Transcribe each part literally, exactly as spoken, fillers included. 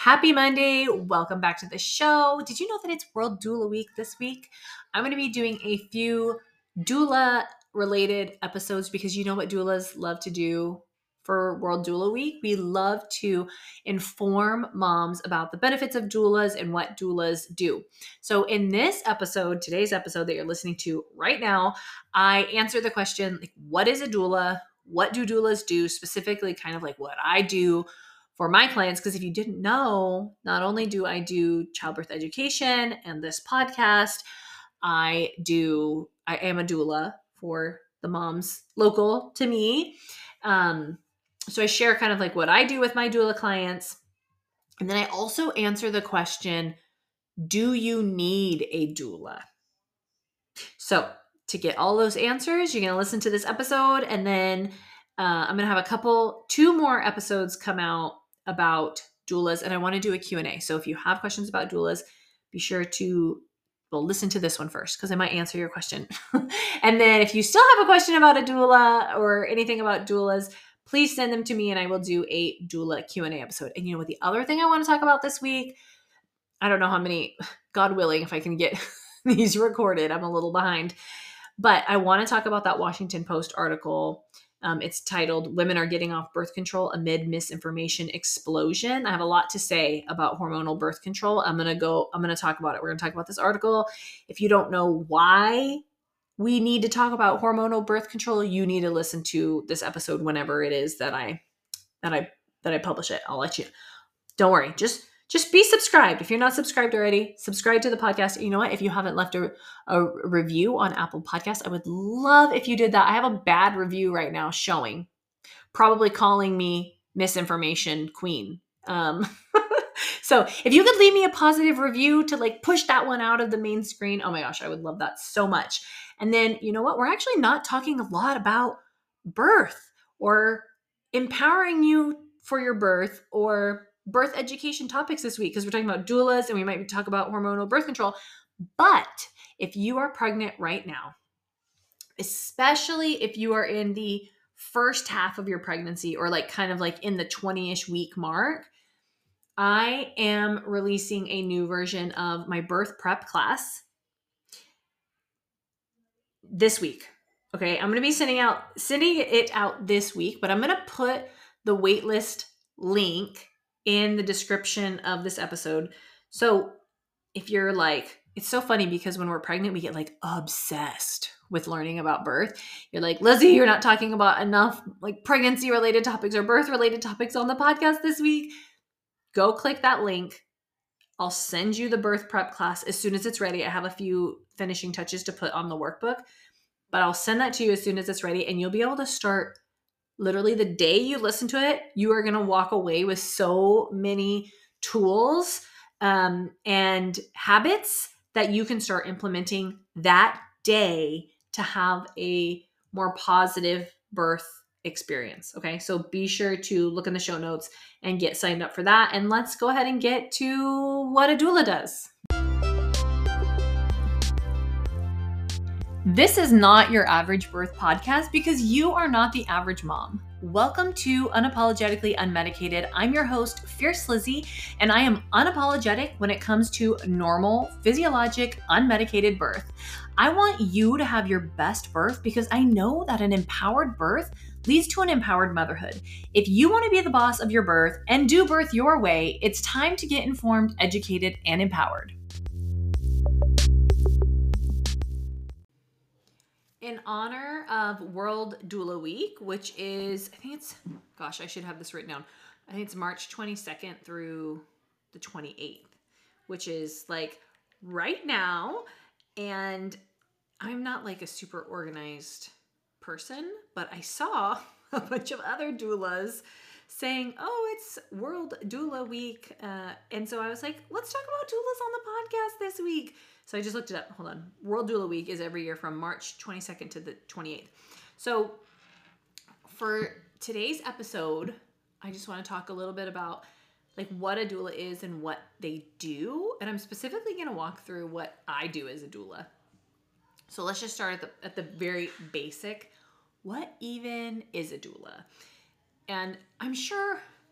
Happy Monday. Welcome back to the show. Did you know that it's World Doula Week this week? I'm going to be doing a few doula related episodes because you know what doulas love to do for World Doula Week? We love to inform moms about the benefits of doulas and what doulas do. So in this episode, today's episode that you're listening to right now, I answer the question, like, what is a doula? What do doulas do? Specifically, kind of like what I do for my clients, because if you didn't know, not only do I do childbirth education and this podcast, I do, I am a doula for the moms local to me. Um, so I share kind of like what I do with my doula clients. And then I also answer the question, do you need a doula? So to get all those answers, you're going to listen to this episode, and then uh, I'm going to have a couple, two more episodes come out about doulas, and I want to do a Q and A. So if you have questions about doulas, be sure to well listen to this one first because I might answer your question. And then if you still have a question about a doula or anything about doulas, please send them to me and I will do a doula Q and A episode. And you know what the other thing I want to talk about this week? I don't know how many, God willing, if I can get these recorded. I'm a little behind. But I want to talk about that Washington Post article. Um, it's titled, Women Are Getting Off Birth Control Amid Misinformation Explosion. I have a lot to say about hormonal birth control. I'm going to go, I'm going to talk about it. We're going to talk about this article. If you don't know why we need to talk about hormonal birth control, you need to listen to this episode whenever it is that I, that I, that I publish it. I'll let you, don't worry. Just, just be subscribed. If you're not subscribed already, subscribe to the podcast. You know what? If you haven't left a, a review on Apple Podcasts, I would love if you did that. I have a bad review right now showing, probably calling me misinformation queen. Um, so if you could leave me a positive review to like push that one out of the main screen, oh my gosh, I would love that so much. And then, you know what? We're actually not talking a lot about birth or empowering you for your birth or birth education topics this week because we're talking about doulas and we might talk about hormonal birth control. But if you are pregnant right now, especially if you are in the first half of your pregnancy or like kind of like in the twenty-ish week mark, I am releasing a new version of my birth prep class this week. Okay, I'm going to be sending out sending it out this week, but I'm going to put the waitlist link in the description of this episode. So if you're like, it's so funny because when we're pregnant, we get like obsessed with learning about birth. You're like, Lizzie, you're not talking about enough like pregnancy related topics or birth related topics on the podcast this week. Go click that link. I'll send you the birth prep class as soon as it's ready. I have a few finishing touches to put on the workbook, but I'll send that to you as soon as it's ready and you'll be able to start literally the day you listen to it. You are going to walk away with so many tools um, and habits that you can start implementing that day to have a more positive birth experience. Okay. So be sure to look in the show notes and get signed up for that. And let's go ahead and get to what a doula does. This is not your average birth podcast because you are not the average mom. Welcome to Unapologetically Unmedicated. I'm your host, Fierce Lizzie, and I am unapologetic when it comes to normal, physiologic, unmedicated birth. I want you to have your best birth because I know that an empowered birth leads to an empowered motherhood. If you want to be the boss of your birth and do birth your way, it's time to get informed, educated, and empowered. In honor of World Doula Week, which is, I think it's, gosh, I should have this written down. I think it's March twenty-second through the twenty-eighth, which is like right now. And I'm not like a super organized person, but I saw a bunch of other doulas saying, oh, it's World Doula Week. Uh, and so I was like, let's talk about doulas on the podcast this week. So I just looked it up. Hold on. World Doula Week is every year from March twenty-second to the twenty-eighth. So for today's episode, I just want to talk a little bit about like what a doula is and what they do. And I'm specifically going to walk through what I do as a doula. So let's just start at the, at the very basic. What even is a doula? And I'm sure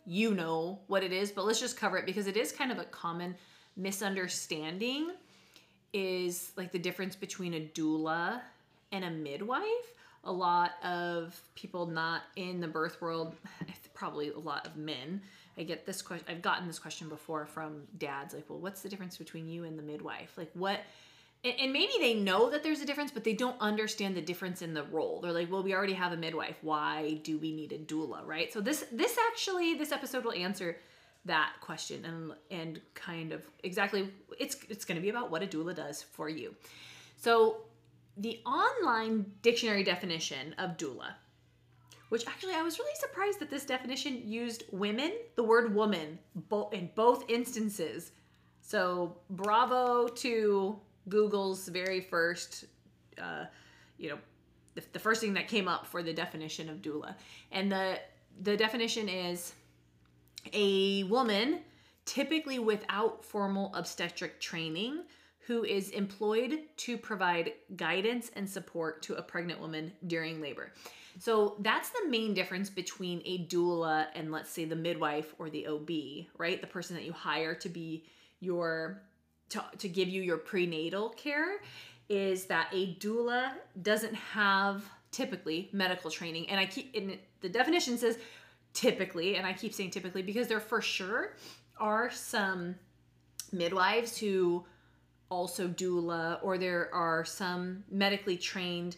you know what it is, but let's just cover it because it is kind of a common misunderstanding, is like the difference between a doula and a midwife. A lot of people not in the birth world, probably a lot of men, I get this question, I've gotten this question before from dads, like, well, what's the difference between you and the midwife? Like what, and, and maybe they know that there's a difference, but they don't understand the difference in the role. They're like, well, we already have a midwife. Why do we need a doula, right? So this, this actually, this episode will answer that question and, and kind of exactly, it's, it's going to be about what a doula does for you. So the online dictionary definition of doula, which actually I was really surprised that this definition used women, the word woman, bo- in both instances. So bravo to Google's very first, uh, you know, the, the first thing that came up for the definition of doula. And the the definition is a woman, typically without formal obstetric training, who is employed to provide guidance and support to a pregnant woman during labor. So that's the main difference between a doula and, let's say, the midwife or the O B, right? The person that you hire to be your, to, to give you your prenatal care, is that a doula doesn't have typically medical training. And I keep, in the definition says typically, and I keep saying typically because there for sure are some midwives who also doula, or there are some medically trained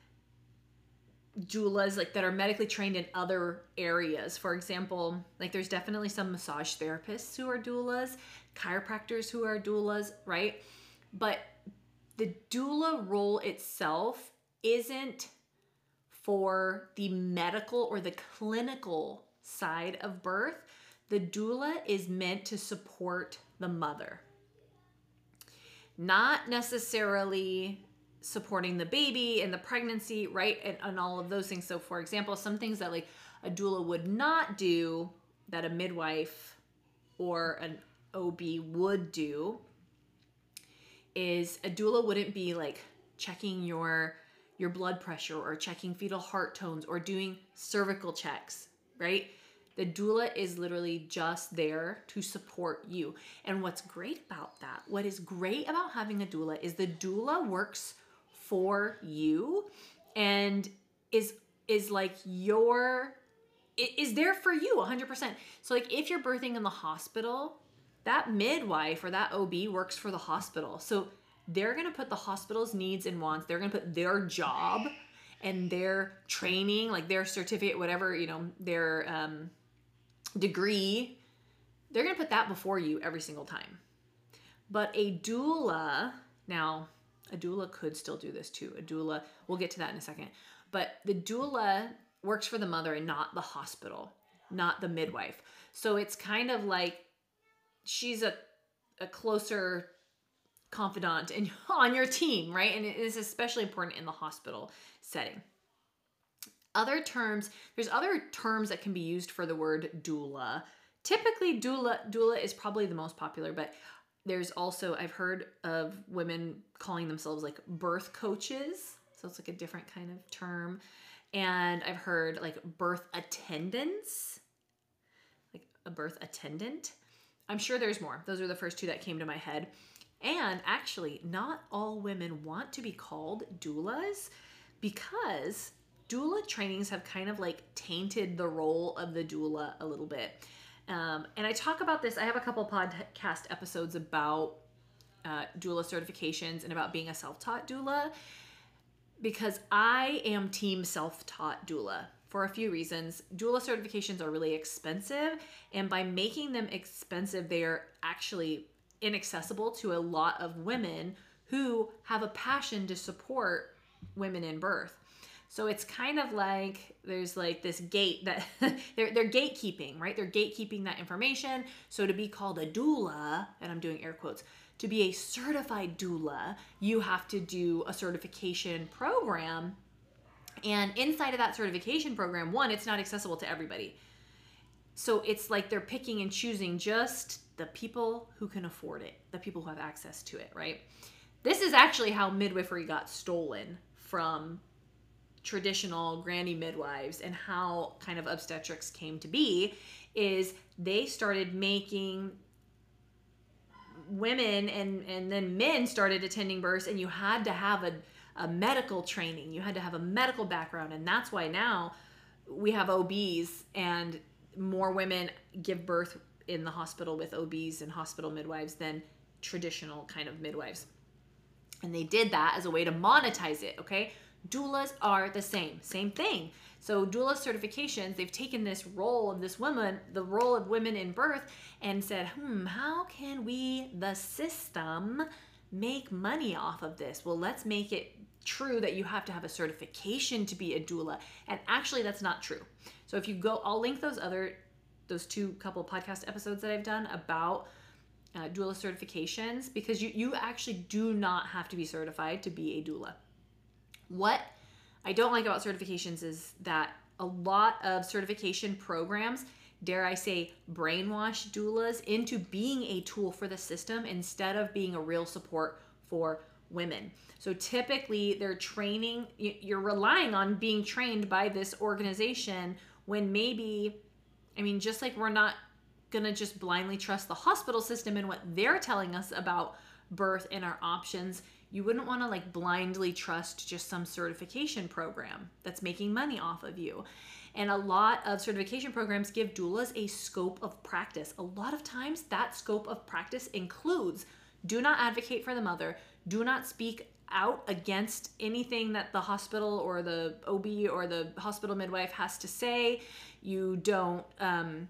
doulas like that are medically trained in other areas. For example, like there's definitely some massage therapists who are doulas, chiropractors who are doulas, right? But the doula role itself isn't for the medical or the clinical side of birth. The doula is meant to support the mother, not necessarily supporting the baby and the pregnancy, right? And, and all of those things. So for example, some things that like a doula would not do that a midwife or an O B would do is a doula wouldn't be like checking your your blood pressure or checking fetal heart tones or doing cervical checks, right? The doula is literally just there to support you. And what's great about that, what is great about having a doula is the doula works for you and is is like your, is there for you one hundred percent. So like if you're birthing in the hospital, that midwife or that O B works for the hospital. So they're going to put the hospital's needs and wants, they're going to put their job and their training, like their certificate, whatever, you know, their um, degree, they're going to put that before you every single time. But a doula, now a doula could still do this too. A doula, we'll get to that in a second. But the doula works for the mother and not the hospital, not the midwife. So it's kind of like she's a, a closer confidant in, on your team, right? And it is especially important in the hospital setting. Other terms, there's other terms that can be used for the word doula. Typically doula, doula is probably the most popular, but there's also, I've heard of women calling themselves like birth coaches. So it's like a different kind of term. And I've heard like birth attendants, like a birth attendant. I'm sure there's more. Those are the first two that came to my head. And actually, not all women want to be called doulas because doula trainings have kind of like tainted the role of the doula a little bit. Um, and I talk about this. I have a couple podcast episodes about uh, doula certifications and about being a self-taught doula because I am team self-taught doula for a few reasons. Doula certifications are really expensive, and by making them expensive, they are actually inaccessible to a lot of women who have a passion to support women in birth. So it's kind of like there's like this gate that they're, they're gatekeeping, right? They're gatekeeping that information. So to be called a doula, and I'm doing air quotes, to be a certified doula, you have to do a certification program. And inside of that certification program, one, it's not accessible to everybody. So it's like they're picking and choosing just the people who can afford it, the people who have access to it, right? This is actually how midwifery got stolen from traditional granny midwives and how kind of obstetrics came to be is they started making women and, and then men started attending births, and you had to have a, a medical training. You had to have a medical background. And that's why now we have O Bs, and more women give birth in the hospital with O Bs and hospital midwives than traditional kind of midwives. And they did that as a way to monetize it, okay? Doulas are the same, same thing. So doula certifications, they've taken this role of this woman, the role of women in birth, and said, hmm, how can we, the system, make money off of this? Well, let's make it true that you have to have a certification to be a doula. And actually that's not true. So if you go, I'll link those other, those two couple podcast episodes that I've done about uh, doula certifications, because you, you actually do not have to be certified to be a doula. What I don't like about certifications is that a lot of certification programs, dare I say, brainwash doulas into being a tool for the system instead of being a real support for women. So typically they're training, you're relying on being trained by this organization when maybe, I mean, just like we're not gonna just blindly trust the hospital system and what they're telling us about birth and our options, you wouldn't want to like blindly trust just some certification program that's making money off of you. And a lot of certification programs give doulas a scope of practice. A lot of times that scope of practice includes do not advocate for the mother, do not speak out against anything that the hospital or the O B or the hospital midwife has to say. You don't, um,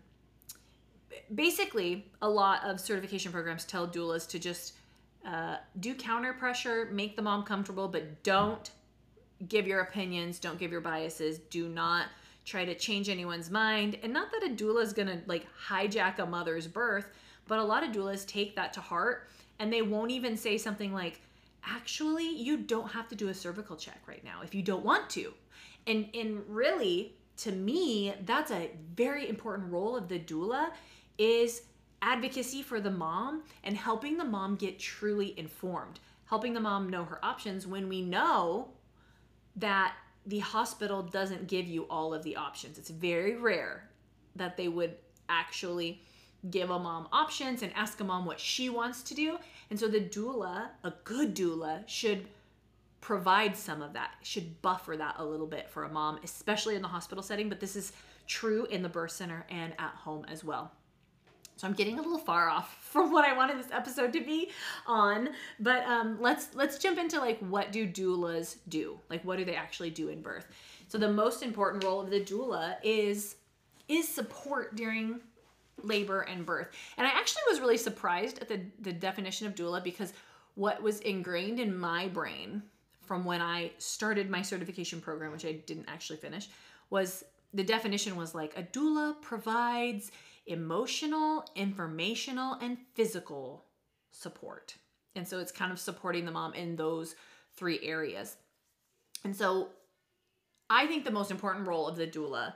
basically a lot of certification programs tell doulas to just Uh, do counter pressure, make the mom comfortable, but don't give your opinions, don't give your biases, do not try to change anyone's mind. And not that a doula is gonna like hijack a mother's birth, but a lot of doulas take that to heart, and they won't even say something like, actually, you don't have to do a cervical check right now if you don't want to. And, and really, to me, that's a very important role of the doula, is advocacy for the mom and helping the mom get truly informed, helping the mom know her options when we know that the hospital doesn't give you all of the options. It's very rare that they would actually give a mom options and ask a mom what she wants to do. And so the doula, a good doula, should provide some of that, should buffer that a little bit for a mom, especially in the hospital setting, but this is true in the birth center and at home as well. So I'm getting a little far off from what I wanted this episode to be on, but um, let's let's jump into like, what do doulas do? Like, what do they actually do in birth? So the most important role of the doula is is support during labor and birth. And I actually was really surprised at the, the definition of doula, because what was ingrained in my brain from when I started my certification program, which I didn't actually finish, was the definition was like, a doula provides emotional, informational, and physical support. And so it's kind of supporting the mom in those three areas. And so I think the most important role of the doula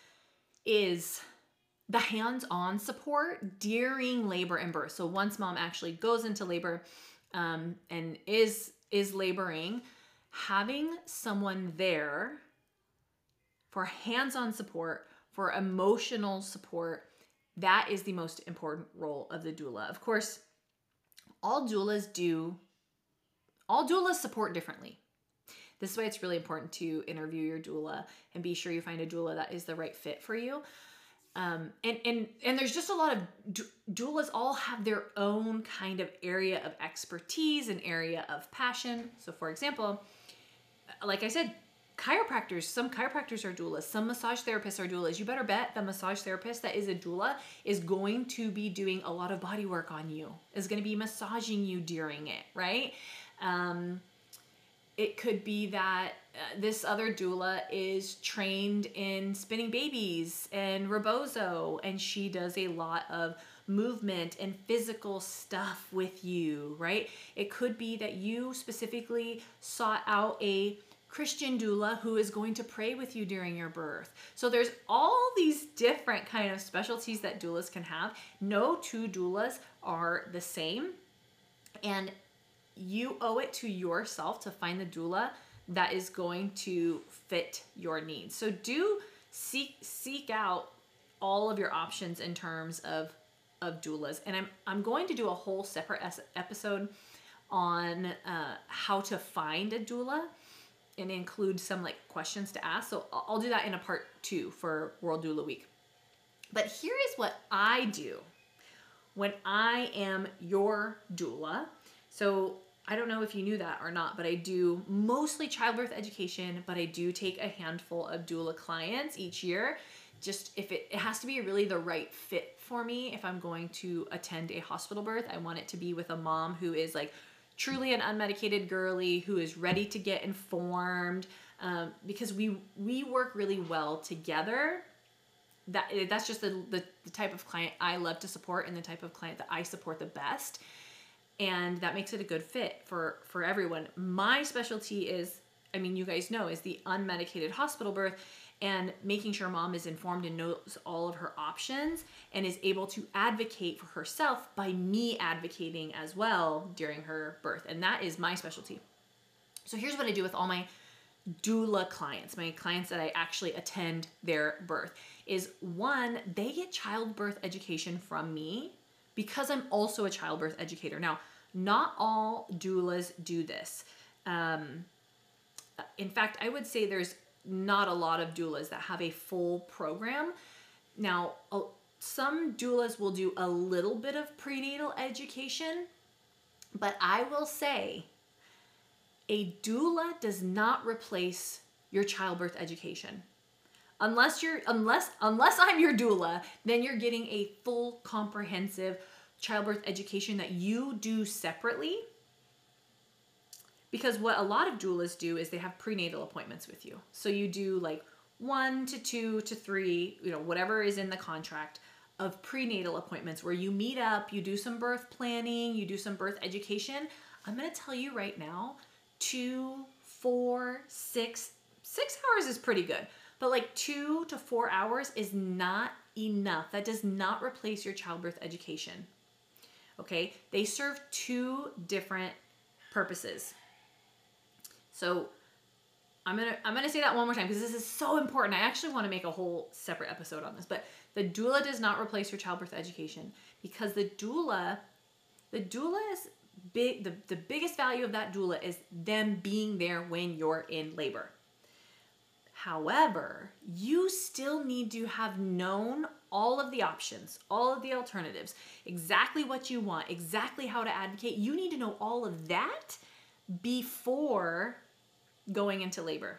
is the hands-on support during labor and birth. So once mom actually goes into labor um, and is, is laboring, having someone there for hands-on support, for emotional support, that is the most important role of the doula. Of course, all doulas do, all doulas support differently. This is why it's really important to interview your doula and be sure you find a doula that is the right fit for you. Um, and, and, and there's just a lot of doulas all have their own kind of area of expertise and area of passion. So for example, like I said, chiropractors, some chiropractors are doulas, some massage therapists are doulas. You better bet the massage therapist that is a doula is going to be doing a lot of body work on you, is going to be massaging you during it, right? Um, it could be that uh, this other doula is trained in spinning babies and rebozo, and she does a lot of movement and physical stuff with you, right? It could be that you specifically sought out a Christian doula who is going to pray with you during your birth. So there's all these different kind of specialties that doulas can have. No two doulas are the same, and you owe it to yourself to find the doula that is going to fit your needs. So do seek seek out all of your options in terms of of doulas. And I'm I'm going to do a whole separate episode on uh, how to find a doula and include some like questions to ask. So I'll do that in a part two for World Doula Week. But here is what I do when I am your doula. So I don't know if you knew that or not, but I do mostly childbirth education, but I do take a handful of doula clients each year. Just if it, it has to be really the right fit for me. If I'm going to attend a hospital birth, I want it to be with a mom who is like truly an unmedicated girly, who is ready to get informed, um, because we we work really well together. That that's just the, the the type of client I love to support and the type of client that I support the best, and that makes it a good fit for for everyone. My specialty is, I mean, you guys know, is the unmedicated hospital birth and making sure mom is informed and knows all of her options and is able to advocate for herself by me advocating as well during her birth, and that is my specialty. So here's what I do with all my doula clients, my clients that I actually attend their birth, is one, they get childbirth education from me because I'm also a childbirth educator. Now, not all doulas do this. Um, in fact, I would say there's not a lot of doulas that have a full program. Now, some doulas will do a little bit of prenatal education, but I will say a doula does not replace your childbirth education. Unless you're unless unless I'm your doula, then you're getting a full comprehensive childbirth education that you do separately. Because what a lot of doulas do is they have prenatal appointments with you. So you do like one to two to three, you know, whatever is in the contract of prenatal appointments where you meet up, you do some birth planning, you do some birth education. I'm going to tell you right now, two, four, six, six hours is pretty good. But like two to four hours is not enough. That does not replace your childbirth education. Okay? They serve two different purposes. So I'm gonna I'm gonna say that one more time because this is so important. I actually want to make a whole separate episode on this. But the doula does not replace your childbirth education because the doula, the doula is big. The, the biggest value of that doula is them being there when you're in labor. However, you still need to have known all of the options, all of the alternatives, exactly what you want, exactly how to advocate. You need to know all of that before going into labor.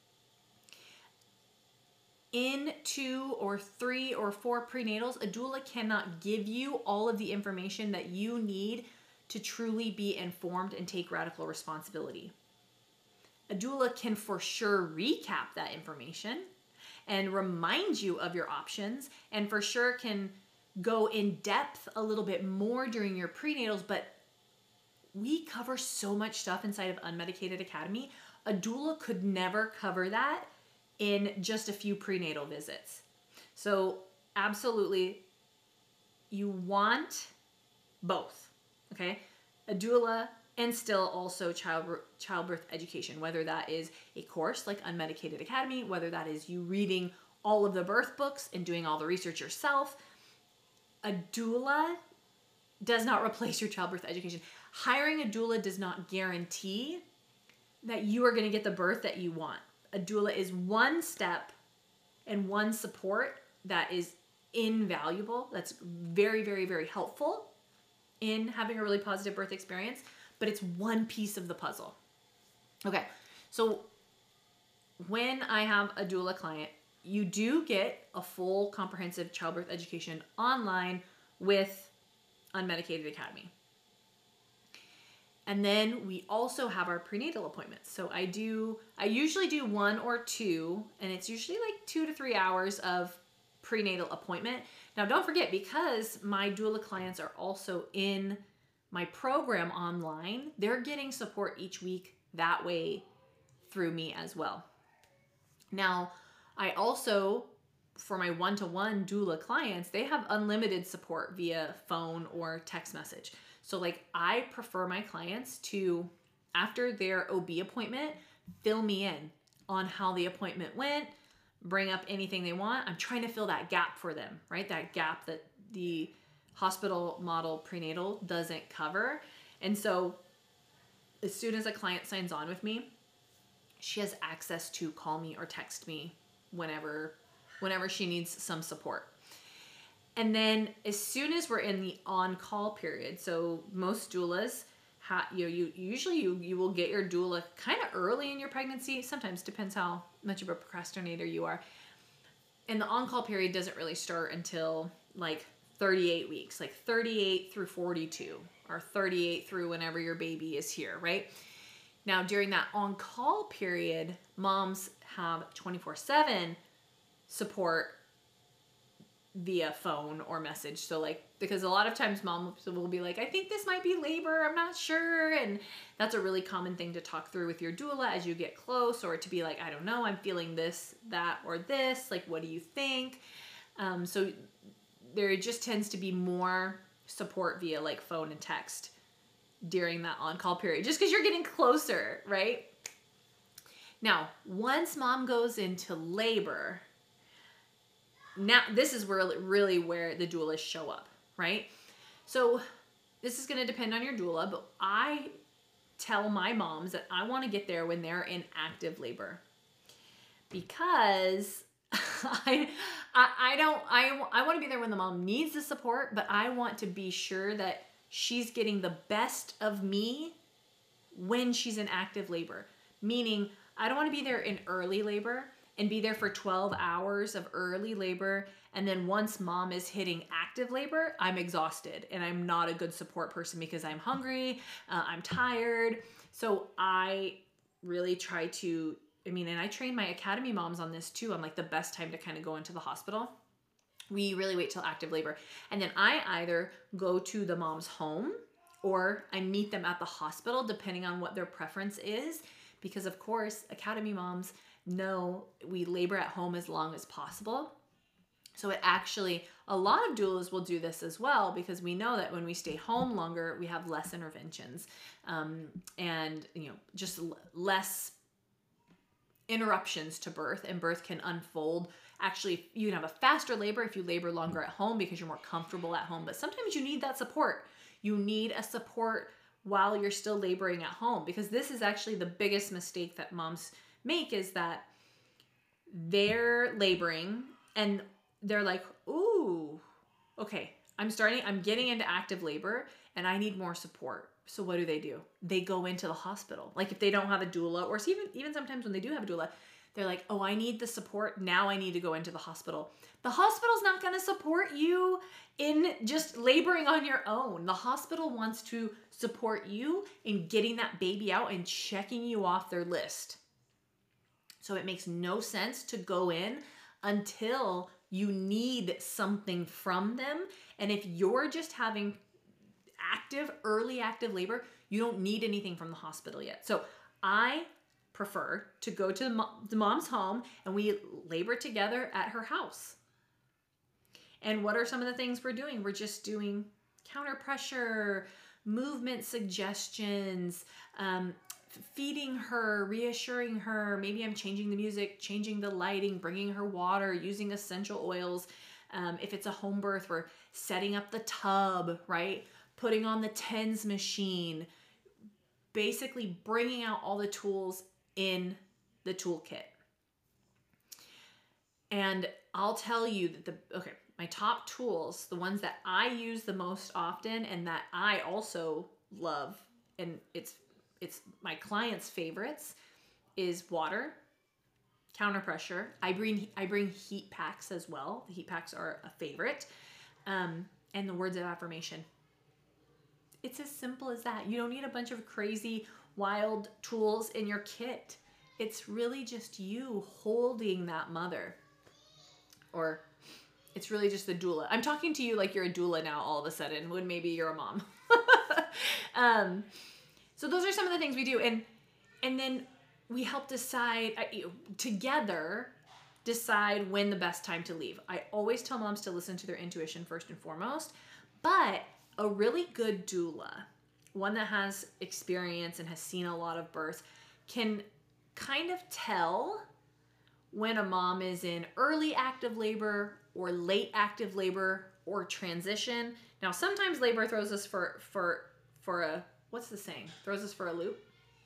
In two or three or four prenatals, a doula cannot give you all of the information that you need to truly be informed and take radical responsibility. A doula can for sure recap that information and remind you of your options, and for sure can go in depth a little bit more during your prenatals, but we cover so much stuff inside of Unmedicated Academy. A doula could never cover that in just a few prenatal visits. So absolutely, you want both, okay? A doula and still also child, childbirth education, whether that is a course like Unmedicated Academy, whether that is you reading all of the birth books and doing all the research yourself. A doula does not replace your childbirth education. Hiring a doula does not guarantee that you are going to get the birth that you want. A doula is one step and one support that is invaluable. That's very, very, very helpful in having a really positive birth experience, but it's one piece of the puzzle. Okay, so when I have a doula client, you do get a full comprehensive childbirth education online with Unmedicated Academy. And then we also have our prenatal appointments. So I do, I usually do one or two, and it's usually like two to three hours of prenatal appointment. Now don't forget, because my doula clients are also in my program online, they're getting support each week that way through me as well. Now, I also, for my one-to-one doula clients, they have unlimited support via phone or text message. So like I prefer my clients to, after their O B appointment, fill me in on how the appointment went, bring up anything they want. I'm trying to fill that gap for them, right? That gap that the hospital model prenatal doesn't cover. And so as soon as a client signs on with me, she has access to call me or text me whenever whenever she needs some support. And then as soon as we're in the on-call period, so most doulas, ha, you know, you usually you, you will get your doula kind of early in your pregnancy. Sometimes depends how much of a procrastinator you are. And the on-call period doesn't really start until like thirty-eight weeks, like thirty-eight through forty-two, or thirty-eight through whenever your baby is here, right? Now, during that on-call period, moms have twenty-four seven support via phone or message. So like, because a lot of times mom will be like, I think this might be labor, I'm not sure. And that's a really common thing to talk through with your doula as you get close, or to be like, I don't know, I'm feeling this, that, or this. Like, what do you think? Um, so there just tends to be more support via like phone and text during that on-call period, just because you're getting closer, right? Now, once mom goes into labor, now this is where really where the doulas show up, right? So this is going to depend on your doula, but I tell my moms that I want to get there when they're in active labor, because I, I, I don't, I, I want to be there when the mom needs the support, but I want to be sure that she's getting the best of me when she's in active labor. Meaning, I don't want to be there in early labor and be there for twelve hours of early labor. And then once mom is hitting active labor, I'm exhausted and I'm not a good support person because I'm hungry, uh, I'm tired. So I really try to, I mean, and I train my academy moms on this too. I'm like, the best time to kind of go into the hospital, we really wait till active labor. And then I either go to the mom's home or I meet them at the hospital, depending on what their preference is. Because of course, academy moms know we labor at home as long as possible. So it actually, a lot of doulas will do this as well, because we know that when we stay home longer, we have less interventions, um, and, you know, just l- less interruptions to birth, and birth can unfold. Actually, you can have a faster labor if you labor longer at home because you're more comfortable at home. But sometimes you need that support. You need a support while you're still laboring at home, because this is actually the biggest mistake that moms make, is that they're laboring and they're like, ooh, okay, I'm starting, I'm getting into active labor and I need more support. So what do they do? They go into the hospital. Like if they don't have a doula, or even, even sometimes when they do have a doula, they're like, oh, I need the support. Now I need to go into the hospital. The hospital's not going to support you in just laboring on your own. The hospital wants to support you in getting that baby out and checking you off their list. So it makes no sense to go in until you need something from them. And if you're just having active, early active labor, you don't need anything from the hospital yet. So I prefer to go to the, mo- the mom's home and we labor together at her house. And what are some of the things we're doing? We're just doing counter pressure, movement suggestions, um, feeding her, reassuring her. Maybe I'm changing the music, changing the lighting, bringing her water, using essential oils. Um, if it's a home birth, we're setting up the tub, right? Putting on the TENS machine, basically bringing out all the tools in the toolkit. And I'll tell you that the, okay, my top tools, the ones that I use the most often and that I also love, and it's it's my clients' favorites, is water, counter pressure. I bring I bring heat packs as well. The heat packs are a favorite. Um, and the words of affirmation. It's as simple as that. You don't need a bunch of crazy, wild tools in your kit. It's really just you holding that mother. Or it's really just the doula. I'm talking to you like you're a doula now all of a sudden, when maybe you're a mom. um, so those are some of the things we do. And and then we help decide, uh, you know, together, decide when the best time to leave. I always tell moms to listen to their intuition first and foremost. But a really good doula, one that has experience and has seen a lot of birth, can kind of tell when a mom is in early active labor or late active labor or transition. Now, sometimes labor throws us for for for a what's the saying? Throws us for a loop.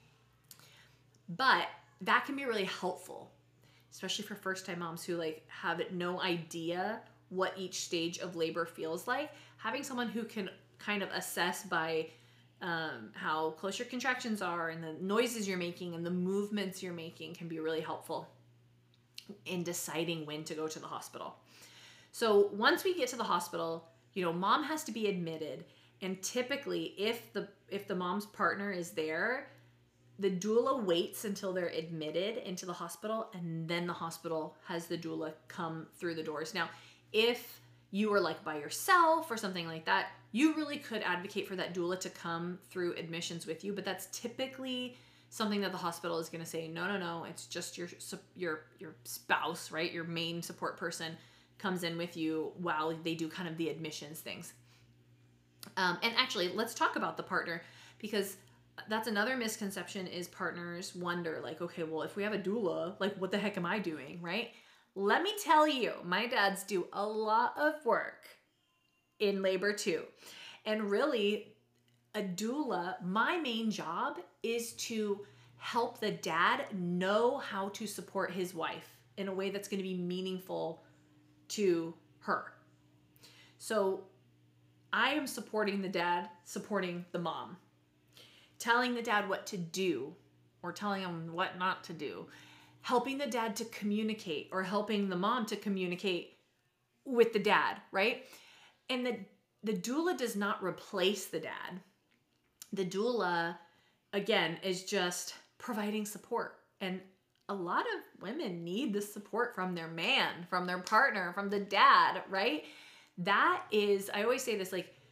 But that can be really helpful, especially for first-time moms who like have no idea what each stage of labor feels like. Having someone who can kind of assess by um, how close your contractions are and the noises you're making and the movements you're making can be really helpful in deciding when to go to the hospital. So once we get to the hospital, you know, mom has to be admitted, and typically if the if the mom's partner is there, the doula waits until they're admitted into the hospital, and then the hospital has the doula come through the doors. Now, if you were like by yourself or something like that, you really could advocate for that doula to come through admissions with you, but that's typically something that the hospital is going to say, no, no, no, it's just your your your spouse, right? Your main support person comes in with you while they do kind of the admissions things. Um, and actually, let's talk about the partner, because that's another misconception is partners wonder like, okay, well, if we have a doula, like what the heck am I doing, right? Let me tell you, my dads do a lot of work in labor too. And really, a doula, my main job is to help the dad know how to support his wife in a way that's going to be meaningful to her. So I am supporting the dad, supporting the mom, telling the dad what to do or telling him what not to do, helping the dad to communicate or helping the mom to communicate with the dad, right? And the, the doula does not replace the dad. The doula, again, is just providing support. And a lot of women need the support from their man, from their partner, from the dad, right? That is, I always say this, like,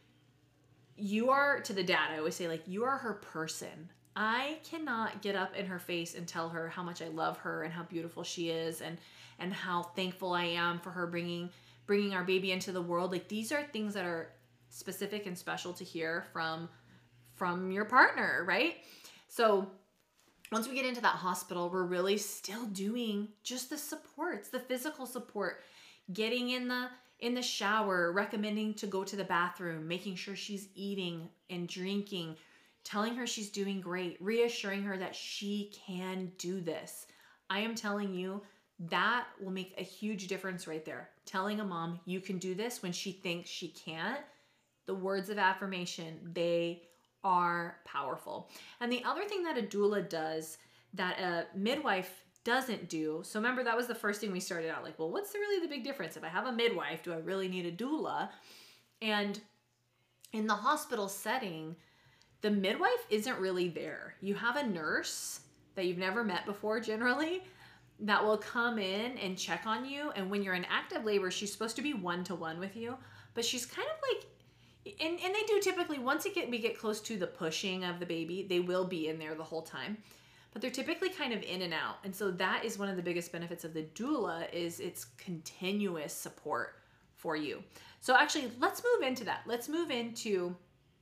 you are, to the dad, I always say, like, you are her person. I cannot get up in her face and tell her how much I love her and how beautiful she is and and how thankful I am for her bringing bringing our baby into the world. Like, these are things that are specific and special to hear from from your partner, right? So once we get into that hospital, we're really still doing just the supports, the physical support, getting in the in the shower, recommending to go to the bathroom, making sure she's eating and drinking, telling her she's doing great, reassuring her that she can do this. I am telling you, that will make a huge difference right there. Telling a mom you can do this when she thinks she can't. The words of affirmation, they are powerful. And the other thing that a doula does that a midwife doesn't do, so remember that was the first thing we started out like, well, what's the, really the big difference? If I have a midwife, do I really need a doula? And in the hospital setting, the midwife isn't really there. You have a nurse that you've never met before generally that will come in and check on you. And when you're in active labor, she's supposed to be one-to-one with you, but she's kind of like, and, and they do typically, once it get, we get close to the pushing of the baby, they will be in there the whole time, but they're typically kind of in and out. And so that is one of the biggest benefits of the doula is its continuous support for you. So actually, let's move into that. Let's move into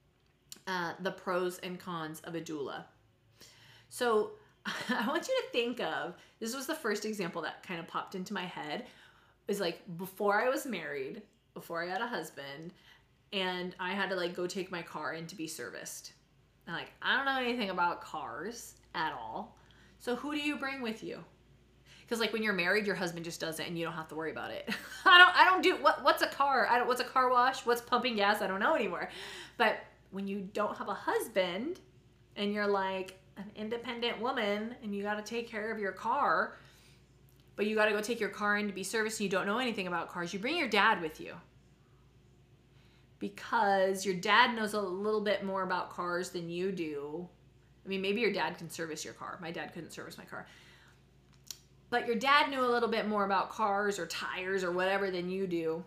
uh, the pros and cons of a doula. So I want you to think of, this was the first example that kind of popped into my head, is like before I was married, before I had a husband, and I had to like go take my car in to be serviced. And like, I don't know anything about cars at all. So who do you bring with you? Because like when you're married, your husband just does it and you don't have to worry about it. I don't I don't do what what's a car? I don't what's a car wash? What's pumping gas? I don't know anymore. But when you don't have a husband and you're like an independent woman and you got to take care of your car, but you got to go take your car in to be serviced and you don't know anything about cars, you bring your dad with you. Because your dad knows a little bit more about cars than you do. I mean, maybe your dad can service your car. My dad couldn't service my car. But your dad knew a little bit more about cars or tires or whatever than you do.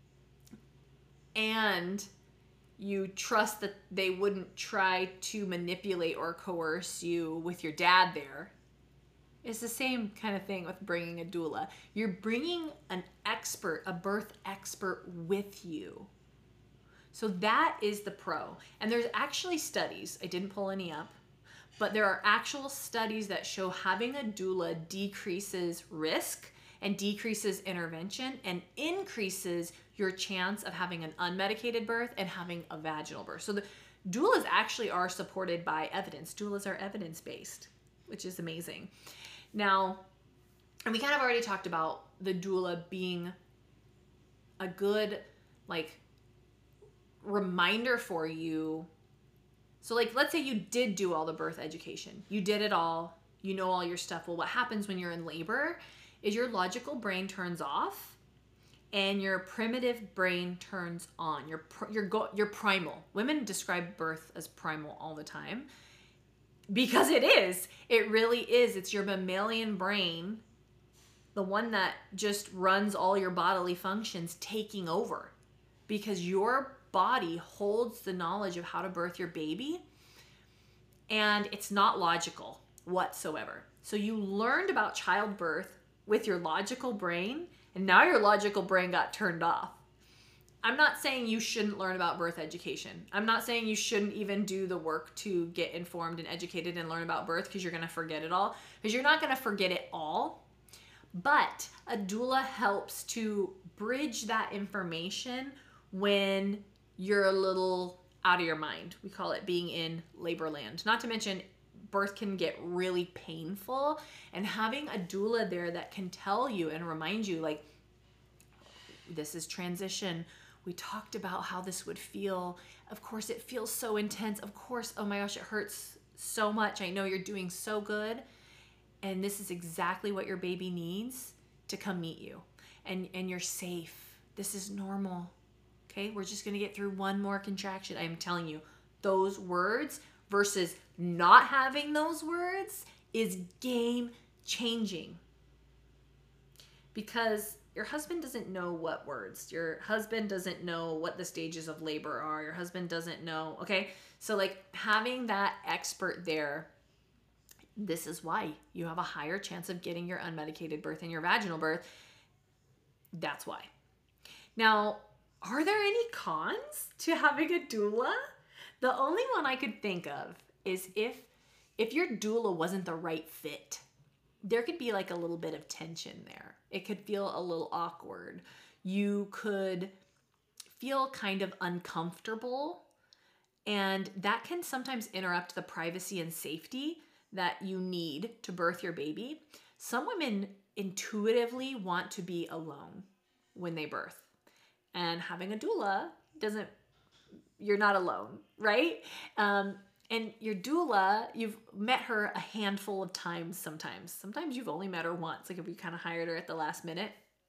And you trust that they wouldn't try to manipulate or coerce you with your dad there. It's the same kind of thing with bringing a doula. You're bringing an expert, a birth expert with you. So that is the pro. And there's actually studies, I didn't pull any up, but there are actual studies that show having a doula decreases risk and decreases intervention and increases your chance of having an unmedicated birth and having a vaginal birth. So the doulas actually are supported by evidence. Doulas are evidence-based, which is amazing. Now, and we kind of already talked about the doula being a good, like, reminder for you. So, like, let's say you did do all the birth education. You did it all. You know all your stuff. Well, what happens when you're in labor is your logical brain turns off and your primitive brain turns on. Your your go, your primal. Women describe birth as primal all the time because it is. It really is. It's your mammalian brain, the one that just runs all your bodily functions, taking over, because your body holds the knowledge of how to birth your baby, and it's not logical whatsoever. So you learned about childbirth with your logical brain, and now your logical brain got turned off. I'm not saying you shouldn't learn about birth education. I'm not saying you shouldn't even do the work to get informed and educated and learn about birth, because you're going to forget it all, because you're not going to forget it all. But a doula helps to bridge that information when you're a little out of your mind. We call it being in labor land. Not to mention, birth can get really painful, and having a doula there that can tell you and remind you, like, this is transition. We talked about how this would feel. Of course, it feels so intense. Of course, oh my gosh, it hurts so much. I know you're doing so good. And this is exactly what your baby needs to come meet you. And, and you're safe. This is normal. Okay, we're just going to get through one more contraction. I'm telling you, those words versus not having those words is game changing. Because your husband doesn't know what words. Your husband doesn't know what the stages of labor are. Your husband doesn't know. Okay, so like having that expert there, this is why you have a higher chance of getting your unmedicated birth and your vaginal birth. That's why. Now, are there any cons to having a doula? The only one I could think of is if if your doula wasn't the right fit, there could be like a little bit of tension there. It could feel a little awkward. You could feel kind of uncomfortable, and that can sometimes interrupt the privacy and safety that you need to birth your baby. Some women intuitively want to be alone when they birth. And having a doula doesn't, you're not alone, right? Um, and your doula, you've met her a handful of times sometimes. Sometimes you've only met her once, like if you kind of hired her at the last minute.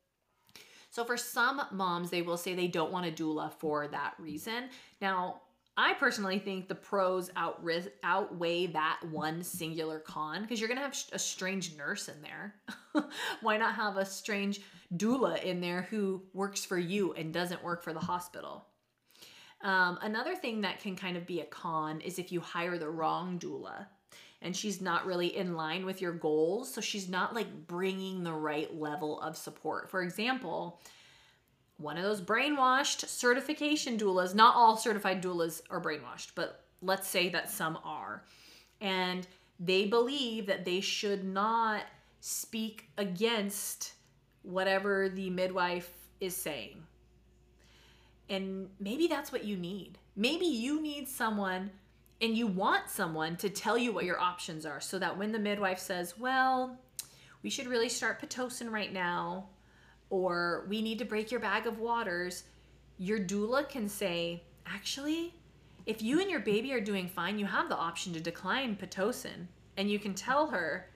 So for some moms, they will say they don't want a doula for that reason. Now, I personally think the pros outri- outweigh that one singular con, because you're going to have a strange nurse in there. Why not have a strange doula in there who works for you and doesn't work for the hospital? Um, another thing that can kind of be a con is if you hire the wrong doula and she's not really in line with your goals. So she's not like bringing the right level of support. For example, one of those brainwashed certification doulas, not all certified doulas are brainwashed, but let's say that some are. And they believe that they should not speak against whatever the midwife is saying. And maybe that's what you need. Maybe you need someone and you want someone to tell you what your options are, so that when the midwife says, well, we should really start Pitocin right now, or we need to break your bag of waters, your doula can say, actually, if you and your baby are doing fine, you have the option to decline Pitocin. And you can tell her,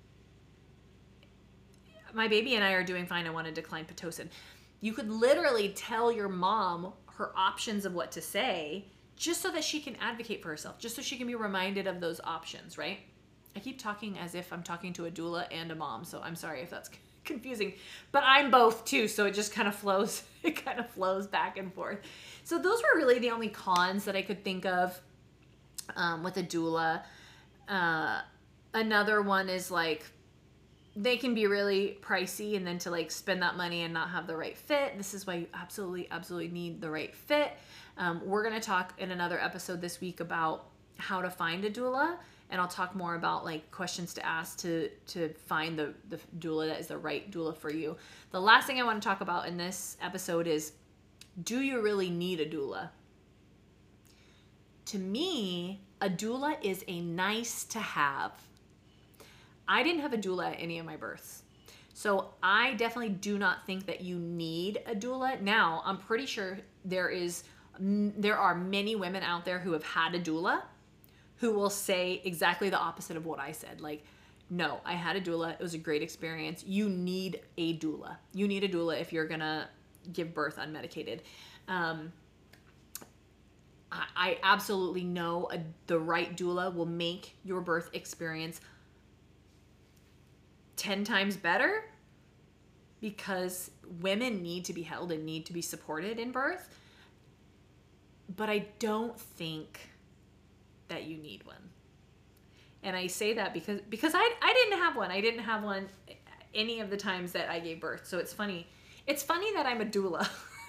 my baby and I are doing fine, I want to decline Pitocin. You could literally tell your mom her options of what to say, just so that she can advocate for herself, just so she can be reminded of those options, right? I keep talking as if I'm talking to a doula and a mom, so I'm sorry if that's confusing, but I'm both too, so it just kind of flows it kind of flows back and forth. So those were really the only cons that I could think of um, with a doula. Uh, another one is like they can be really pricey, and then to like spend that money and not have the right fit. This is why you absolutely absolutely need the right fit. Um, we're going to talk in another episode this week about how to find a doula, and I'll talk more about like questions to ask to to find the the doula that is the right doula for you. The last thing I want to talk about in this episode is, do you really need a doula? To me, a doula is a nice to have. I didn't have a doula at any of my births. So I definitely do not think that you need a doula. Now, I'm pretty sure there is there are many women out there who have had a doula who will say exactly the opposite of what I said. Like, no, I had a doula. It was a great experience. You need a doula. You need a doula if you're going to give birth unmedicated. Um, I, I absolutely know a, the right doula will make your birth experience ten times better, because women need to be held and need to be supported in birth. But I don't think that you need one. And I say that because because I I didn't have one. I didn't have one any of the times that I gave birth. So it's funny. It's funny that I'm a doula.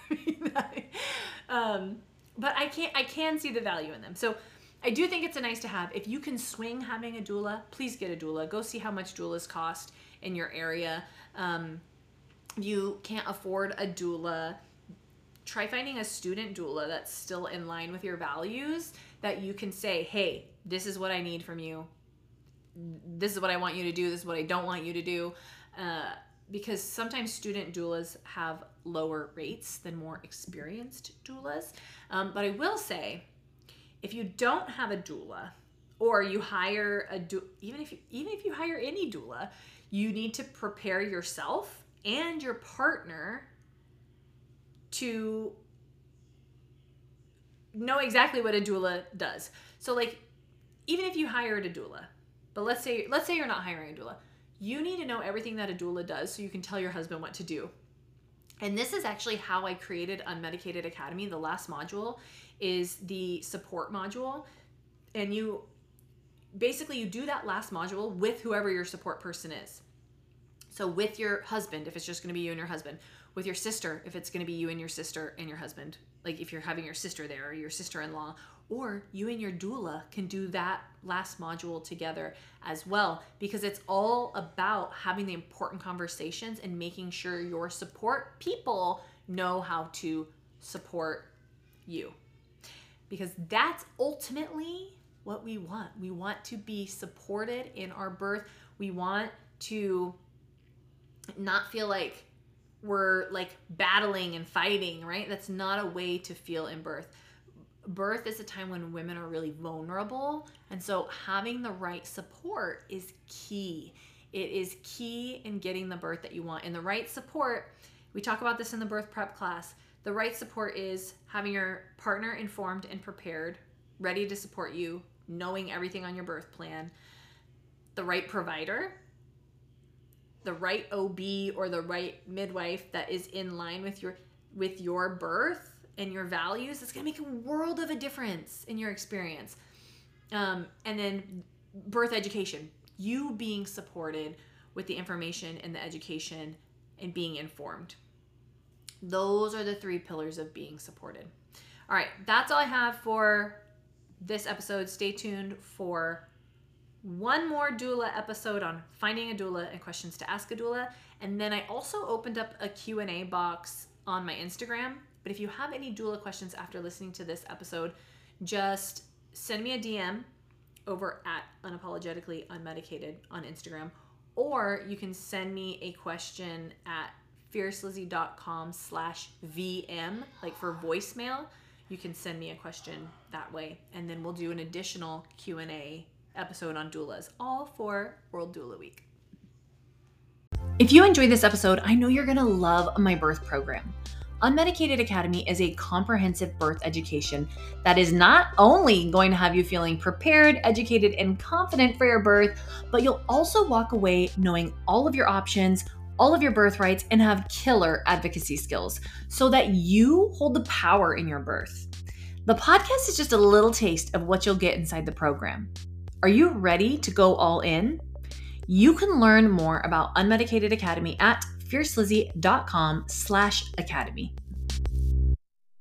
um, but I can't I can see the value in them. So I do think it's a nice to have. If you can swing having a doula, please get a doula. Go see how much doulas cost in your area. Um, if you can't afford a doula, try finding a student doula that's still in line with your values, that you can say, hey, this is what I need from you. This is what I want you to do. This is what I don't want you to do. Uh, because sometimes student doulas have lower rates than more experienced doulas. Um, but I will say, if you don't have a doula, or you hire a doula, even if you, even if you hire any doula, you need to prepare yourself and your partner to know exactly what a doula does. So like, even if you hired a doula, but let's say let's say you're not hiring a doula, you need to know everything that a doula does so you can tell your husband what to do. And this is actually how I created Unmedicated Academy. The last module is the support module. And you basically, you do that last module with whoever your support person is. So with your husband, if it's just going to be you and your husband. With your sister, if it's going to be you and your sister and your husband. Like if you're having your sister there, or your sister-in-law. Or you and your doula can do that last module together as well, because it's all about having the important conversations and making sure your support people know how to support you. Because that's ultimately what we want. We want to be supported in our birth. We want to not feel like we're like battling and fighting, right? That's not a way to feel in birth. Birth is a time when women are really vulnerable. And so having the right support is key. It is key in getting the birth that you want. And the right support, we talk about this in the birth prep class. The right support is having your partner informed and prepared, ready to support you, knowing everything on your birth plan. The right provider, the right O B or the right midwife that is in line with your with your birth and your values. It's going to make a world of a difference in your experience. Um, and then birth education, you being supported with the information and the education and being informed. Those are the three pillars of being supported. All right, that's all I have for this episode. Stay tuned for one more doula episode on finding a doula and questions to ask a doula. And then I also opened up a Q and A box on my Instagram. But if you have any doula questions after listening to this episode, just send me a D M over at Unapologetically Unmedicated on Instagram, or you can send me a question at fiercelizzie.com slash VM, like for voicemail. You can send me a question that way, and then we'll do an additional Q and A episode on doulas, all for World Doula Week. If you enjoyed this episode, I know you're going to love my birth program. Unmedicated Academy is a comprehensive birth education that is not only going to have you feeling prepared, educated, and confident for your birth, but you'll also walk away knowing all of your options, all of your birth rights, and have killer advocacy skills so that you hold the power in your birth. The podcast is just a little taste of what you'll get inside the program. Are you ready to go all in? You can learn more about Unmedicated Academy at fiercelizzie.com slash academy.